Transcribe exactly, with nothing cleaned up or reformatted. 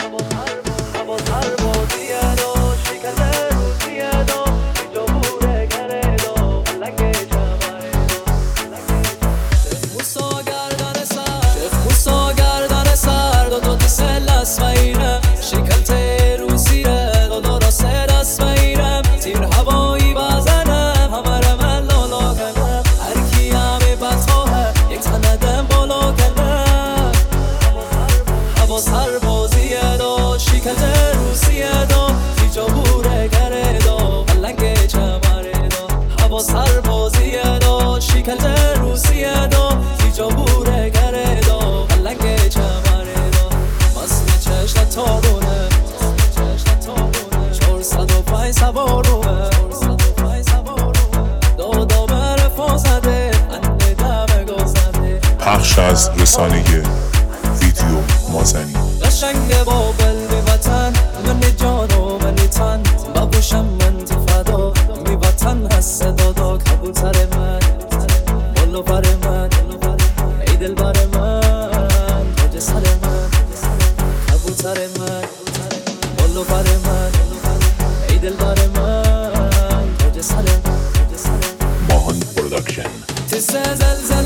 پخش از رسانه ویدیو مازنی. قشنگ با قلب وطن من جان و من تن ببوشم من فدا می وطن هست صدا کبوتر من بالو پر من ای دل بر من تاج سر من کبوتر من بالو پر من ای دل بر من تاج سر من ماهان پروداکشن. تسه زلزله